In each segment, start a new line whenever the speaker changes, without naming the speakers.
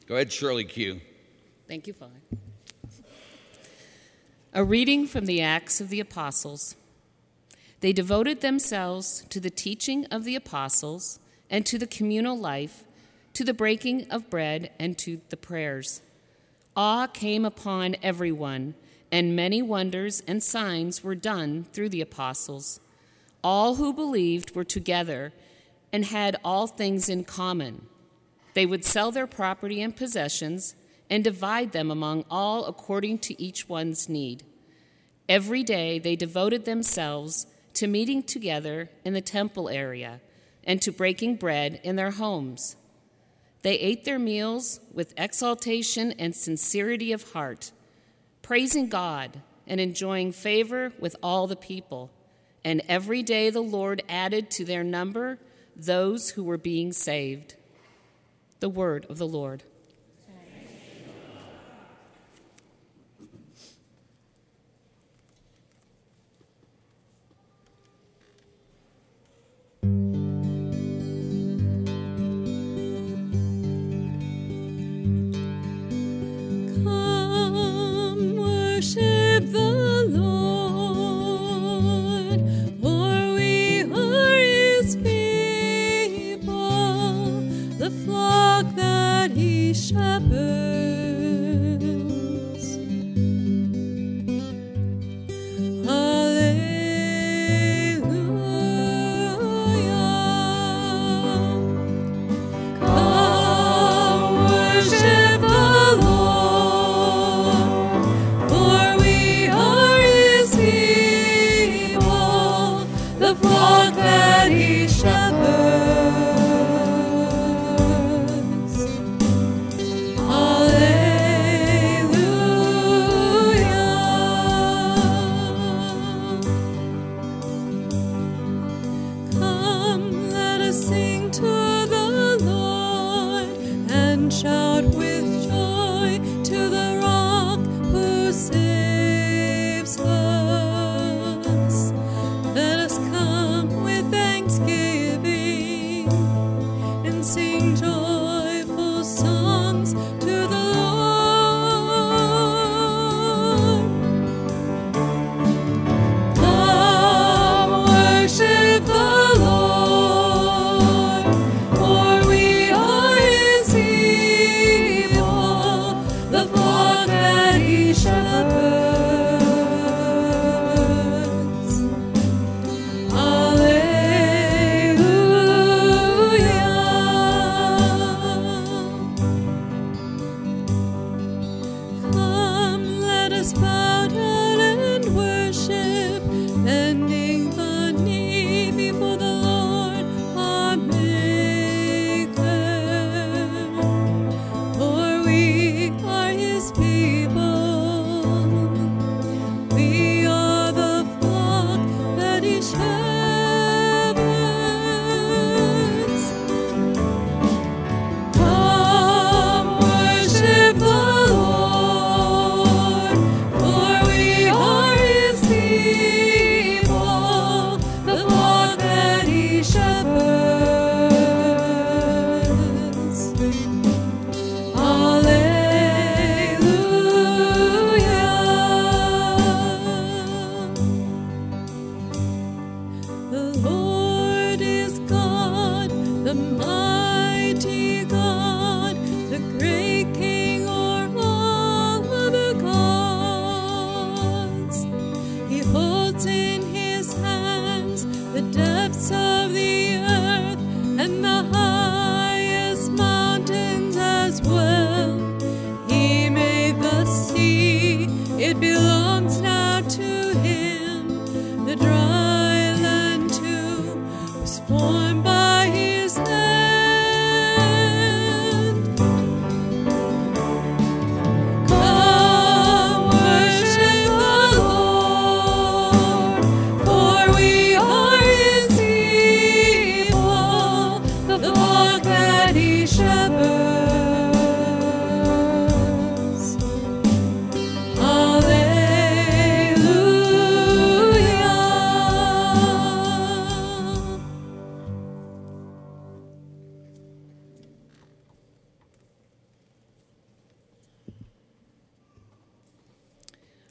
Go ahead, Shirley Q.
Thank you, Father. A reading from the Acts of the Apostles. They devoted themselves to the teaching of the apostles and to the communal life, to the breaking of bread and to the prayers. Awe came upon everyone, and many wonders and signs were done through the apostles. All who believed were together and had all things in common. They would sell their property and possessions and divide them among all according to each one's need. Every day they devoted themselves to meeting together in the temple area and to breaking bread in their homes. They ate their meals with exaltation and sincerity of heart, praising God and enjoying favor with all the people. And every day the Lord added to their number those who were being saved. The word of the Lord.
Come worship the Lord, for we are His people, the flock that He shepherds. Hallelujah. Come worship the Lord, for we are His people, the flock that He shepherds. Hallelujah. Come, let us sing to the Lord and shout with joy to the rock who saves us. Let us come with thanksgiving and sing joyful songs to the Lord. Come worship the Lord, for we are His people, the flock that He shepherds. Alleluia.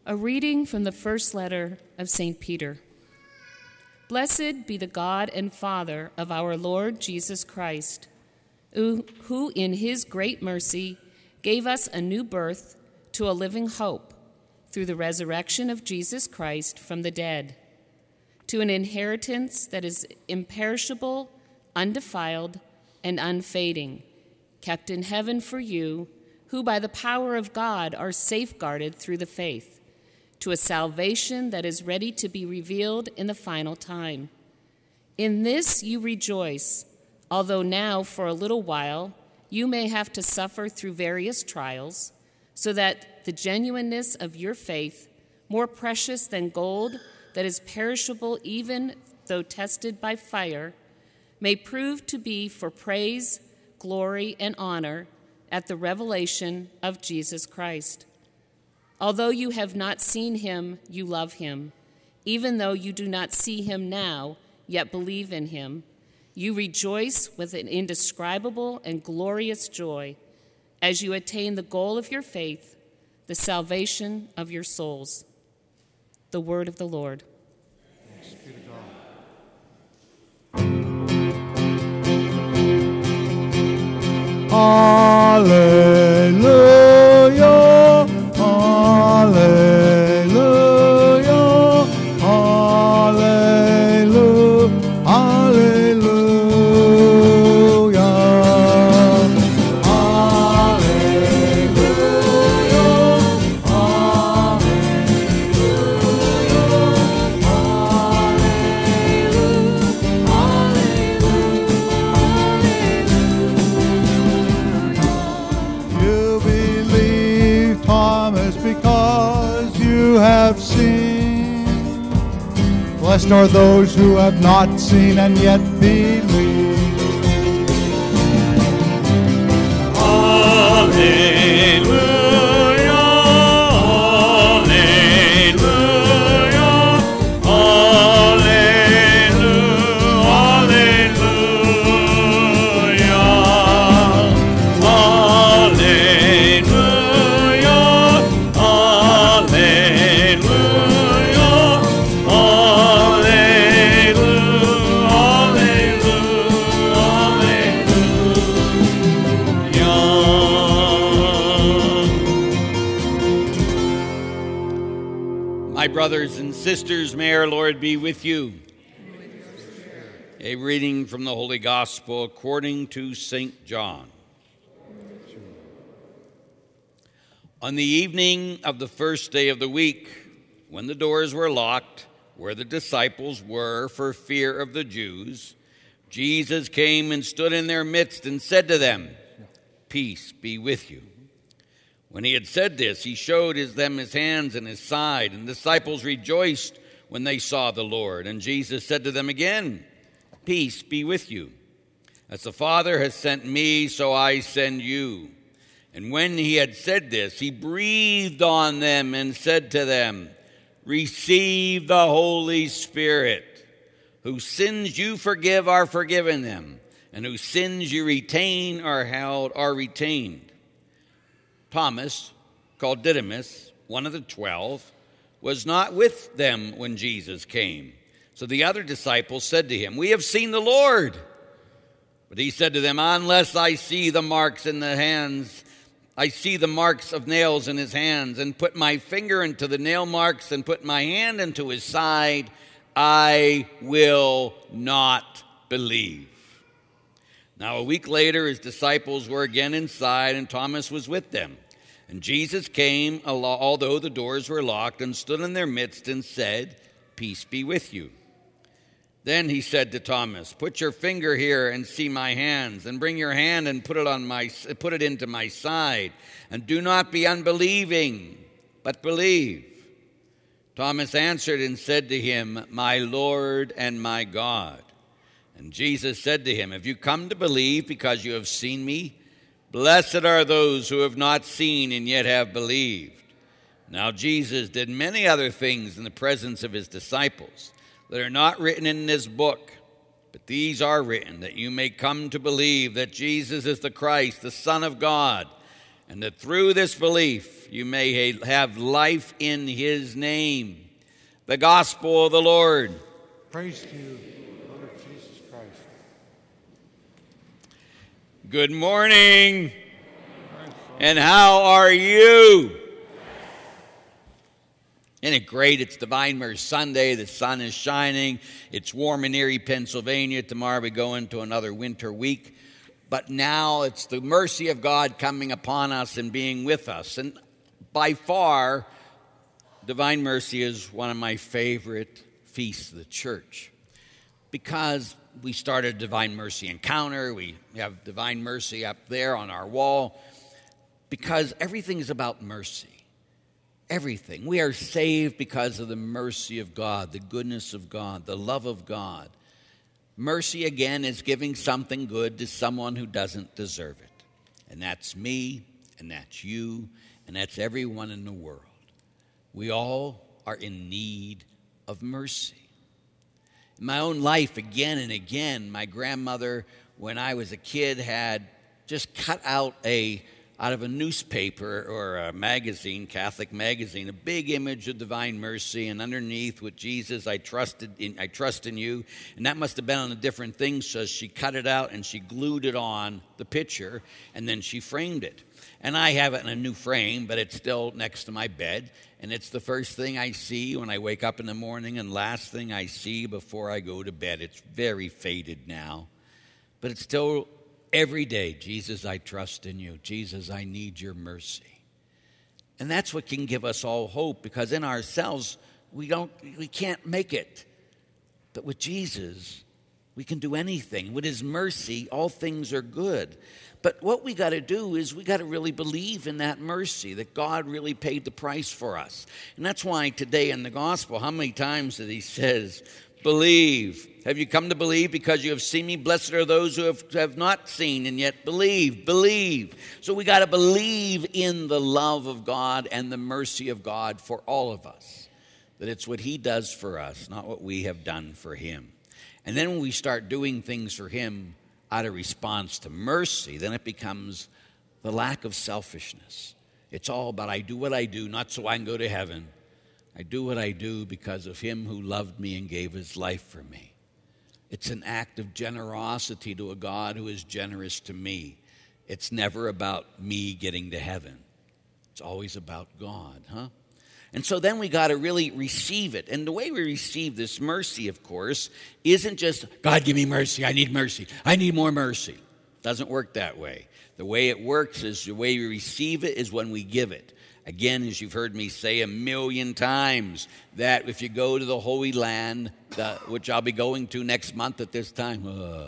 A reading from the first letter of St. Peter. Blessed be the God and Father of our Lord Jesus Christ, who in his great mercy gave us a new birth to a living hope through the resurrection of Jesus Christ from the dead, to an inheritance that is imperishable, undefiled, and unfading, kept in heaven for you, who by the power of God are safeguarded through the faith, to a salvation that is ready to be revealed in the final time. In this you rejoice, although now for a little while you may have to suffer through various trials, so that the genuineness of your faith, more precious than gold that is perishable even though tested by fire, may prove to be for praise, glory, and honor at the revelation of Jesus Christ. Although you have not seen him, you love him. Even though you do not see him now, yet believe in him, you rejoice with an indescribable and glorious joy as you attain the goal of your faith, the salvation of your souls. The word of the Lord.
Thanks be to God. Hallelujah, hallelujah, hallelujah, hallelujah, You believe, Thomas, because you have seen. Blessed are those who have not seen and yet believe.
My brothers and sisters, may our Lord be with you.
And with your spirit.
A reading from the Holy Gospel according to St. John. On the evening of the first day of the week, when the doors were locked, where the disciples were for fear of the Jews, Jesus came and stood in their midst and said to them, "Peace be with you." When he had said this, he showed them his hands and his side, and the disciples rejoiced when they saw the Lord. And Jesus said to them again, "Peace be with you. As the Father has sent me, so I send you." And when he had said this, he breathed on them and said to them, "Receive the Holy Spirit. Whose sins you forgive are forgiven them, and whose sins you retain are retained." Thomas, called Didymus, one of the 12, was not with them when Jesus came. So the other disciples said to him, "We have seen the Lord." But he said to them, "Unless I see the marks in the hands, I see the marks of nails in his hands, and put my finger into the nail marks, and put my hand into his side, I will not believe." Now a week later, his disciples were again inside, and Thomas was with them. And Jesus came, although the doors were locked, and stood in their midst and said, "Peace be with you." Then he said to Thomas, "Put your finger here and see my hands, and bring your hand and put it into my side, and do not be unbelieving, but believe." Thomas answered and said to him, "My Lord and my God." And Jesus said to him, "Have you come to believe because you have seen me? Blessed are those who have not seen and yet have believed." Now Jesus did many other things in the presence of his disciples that are not written in this book, but these are written that you may come to believe that Jesus is the Christ, the Son of God, and that through this belief you may have life in his name. The gospel of the Lord.
Praise to you, Lord Jesus Christ.
Good morning. And how are you? Isn't it great? It's Divine Mercy Sunday. The sun is shining. It's warm in Erie, Pennsylvania. Tomorrow we go into another winter week. But now it's the mercy of God coming upon us and being with us. And by far, Divine Mercy is one of my favorite feasts of the church. Because we started Divine Mercy Encounter. We have Divine Mercy up there on our wall. Because everything is about mercy. Everything. We are saved because of the mercy of God, the goodness of God, the love of God. Mercy, again, is giving something good to someone who doesn't deserve it. And that's me, and that's you, and that's everyone in the world. We all are in need of mercy. In my own life, again and again, my grandmother, when I was a kid, had just cut out of a newspaper or a magazine, Catholic magazine, a big image of Divine Mercy, and underneath with Jesus, I trust in you. And that must have been on a different thing, so she cut it out and she glued it on the picture, and then she framed it. And I have it in a new frame, but it's still next to my bed, and it's the first thing I see when I wake up in the morning and last thing I see before I go to bed. It's very faded now, but it's still every day. Jesus, I trust in you. Jesus, I need your mercy. And that's what can give us all hope, because in ourselves, we can't make it. But with Jesus, we can do anything. With his mercy, all things are good. But what we got to do is we got to really believe in that mercy, that God really paid the price for us. And that's why today in the gospel, how many times that he says, believe. Have you come to believe because you have seen me? Blessed are those who have not seen and yet believe. Believe. So we got to believe in the love of God and the mercy of God for all of us. That it's what he does for us, not what we have done for him. And then when we start doing things for him out of response to mercy, then it becomes the lack of selfishness. It's all about I do what I do, not so I can go to heaven. I do what I do because of him who loved me and gave his life for me. It's an act of generosity to a God who is generous to me. It's never about me getting to heaven. It's always about God, huh? And so then we got to really receive it. And the way we receive this mercy, of course, isn't just, God, give me mercy. I need mercy. I need more mercy. It doesn't work that way. The way it works is the way we receive it is when we give it. Again, as you've heard me say 1,000,000 times, that if you go to the Holy Land, which I'll be going to next month at this time,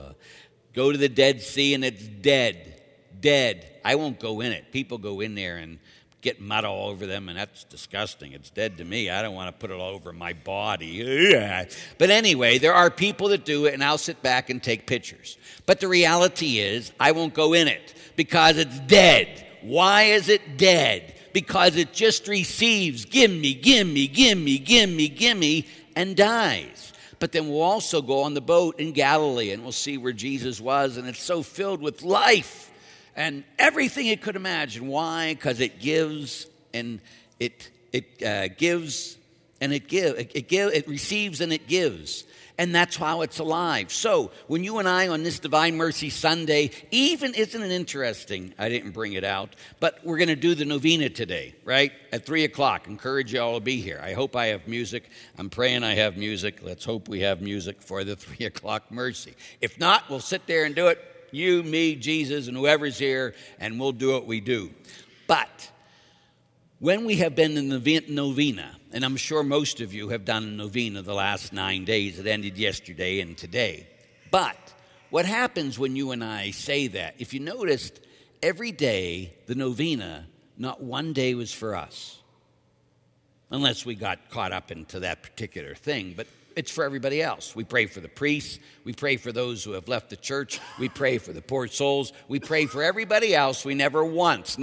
go to the Dead Sea and it's dead. Dead. I won't go in it. People go in there and get mud all over them, and that's disgusting. It's dead to me. I don't want to put it all over my body. But anyway, there are people that do it, and I'll sit back and take pictures. But the reality is, I won't go in it because it's dead. Why is it dead? Because it just receives, gimme, gimme, gimme, gimme, gimme, and dies. But then we'll also go on the boat in Galilee, and we'll see where Jesus was, and it's so filled with life and everything it could imagine. Why? Because it gives and it gives and it gives. It receives and it gives. And that's how it's alive. So when you and I on this Divine Mercy Sunday, even, isn't it interesting? I didn't bring it out, but we're going to do the novena today, right? At 3 o'clock. Encourage you all to be here. I hope I have music. I'm praying I have music. Let's hope we have music for the 3 o'clock mercy. If not, we'll sit there and do it. You, me, Jesus, and whoever's here, and we'll do what we do. But when we have been in the novena, and I'm sure most of you have done a novena the last 9 days. It ended yesterday and today. But what happens when you and I say that? If you noticed, every day, the novena, not one day was for us. Unless we got caught up into that particular thing. But it's for everybody else. We pray for the priests. We pray for those who have left the church. We pray for the poor souls. We pray for everybody else. We never once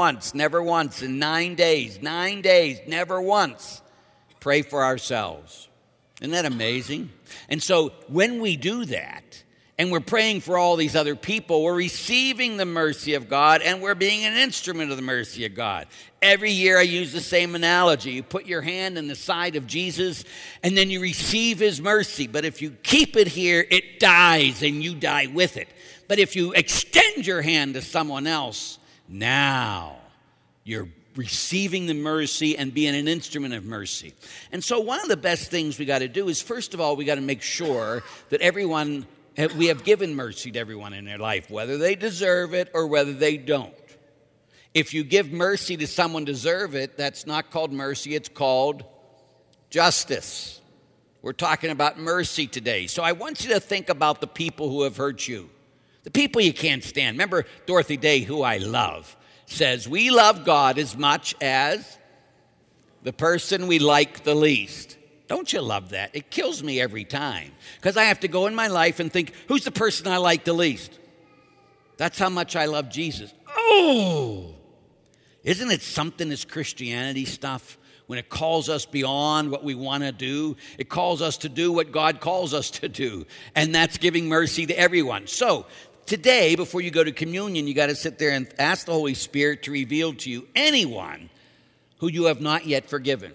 in 9 days, never once pray for ourselves. Isn't that amazing? And so when we do that, and we're praying for all these other people, we're receiving the mercy of God, and we're being an instrument of the mercy of God. Every year I use the same analogy. You put your hand in the side of Jesus, and then you receive his mercy. But if you keep it here, it dies, and you die with it. But if you extend your hand to someone else, now you're receiving the mercy and being an instrument of mercy. And so one of the best things we got to do is, first of all, we got to make sure that we have given mercy to everyone in their life, whether they deserve it or whether they don't. If you give mercy to someone deserve it, that's not called mercy, it's called justice. We're talking about mercy today. So I want you to think about the people who have hurt you, the people you can't stand. Remember Dorothy Day, who I love, says, we love God as much as the person we like the least. Don't you love that? It kills me every time because I have to go in my life and think, who's the person I like the least? That's how much I love Jesus. Oh, isn't it something, this Christianity stuff, when it calls us beyond what we want to do? It calls us to do what God calls us to do, and that's giving mercy to everyone. So today, before you go to communion, you got to sit there and ask the Holy Spirit to reveal to you anyone who you have not yet forgiven.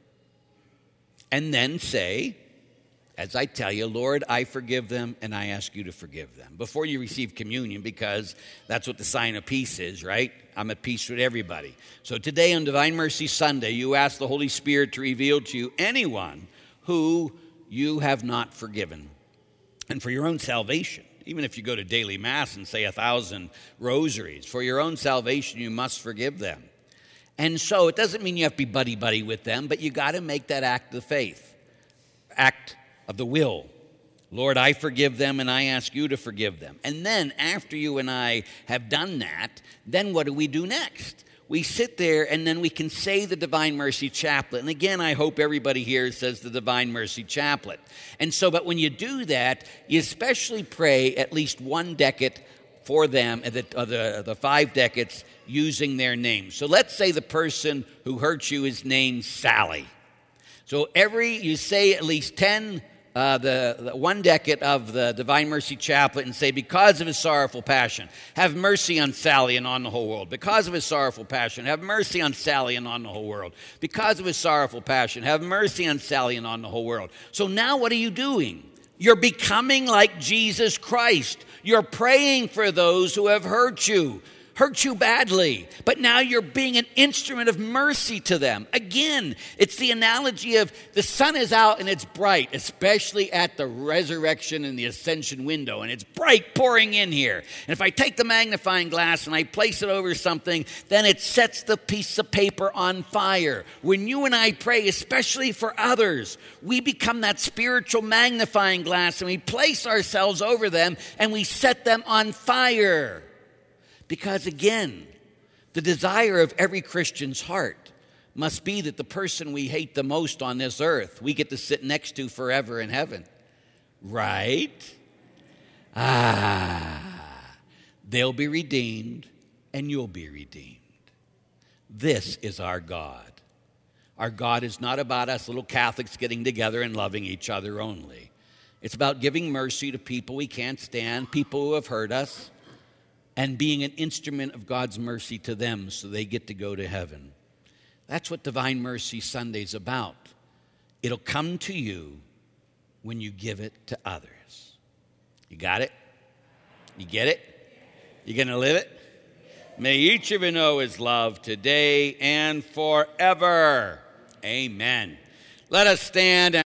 And then say, as I tell you, Lord, I forgive them and I ask you to forgive them. Before you receive communion, because that's what the sign of peace is, right? I'm at peace with everybody. So today on Divine Mercy Sunday, you ask the Holy Spirit to reveal to you anyone who you have not forgiven. And for your own salvation, even if you go to daily mass and say 1,000 rosaries, for your own salvation, you must forgive them. And so it doesn't mean you have to be buddy-buddy with them, but you got to make that act of faith, act of the will. Lord, I forgive them and I ask you to forgive them. And then after you and I have done that, then what do we do next? We sit there and then we can say the Divine Mercy Chaplet. And again, I hope everybody here says the Divine Mercy Chaplet. And so, but when you do that, you especially pray at least one decade for them, the 5 decades, using their name. So let's say the person who hurt you is named Sally. So you say at least 10, the 1 decade of the Divine Mercy Chaplet, and say, because of his sorrowful passion, have mercy on Sally and on the whole world. Because of his sorrowful passion, have mercy on Sally and on the whole world. Because of his sorrowful passion, have mercy on Sally and on the whole world. So now what are you doing? You're becoming like Jesus Christ. You're praying for those who have hurt you badly, but now you're being an instrument of mercy to them. Again, it's the analogy of the sun is out and it's bright, especially at the resurrection and the ascension window, and it's bright pouring in here. And if I take the magnifying glass and I place it over something, then it sets the piece of paper on fire. When you and I pray, especially for others, we become that spiritual magnifying glass and we place ourselves over them and we set them on fire. Because again, the desire of every Christian's heart must be that the person we hate the most on this earth, we get to sit next to forever in heaven. Right? They'll be redeemed and you'll be redeemed. This is our God. Our God is not about us little Catholics getting together and loving each other only. It's about giving mercy to people we can't stand, people who have hurt us, and being an instrument of God's mercy to them so they get to go to heaven. That's what Divine Mercy Sunday is about. It'll come to you when you give it to others. You got it? You get it? You going to live it? May each of you know his love today and forever. Amen. Let us stand.